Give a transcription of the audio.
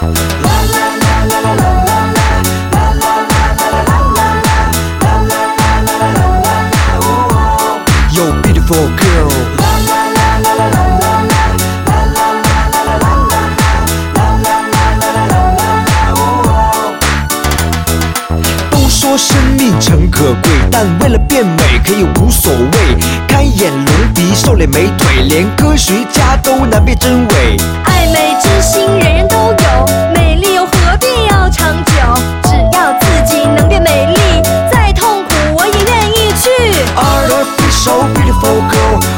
Yo, beautiful girl. 都说生命诚可贵，但为了变美可以无所谓。开眼隆鼻，瘦脸美腿，连科学家都难辨真伪。 爱美之心人人都有，美丽又何必要长久？只要自己能变美丽，再痛苦我也愿意去。 Artificial beautiful girl.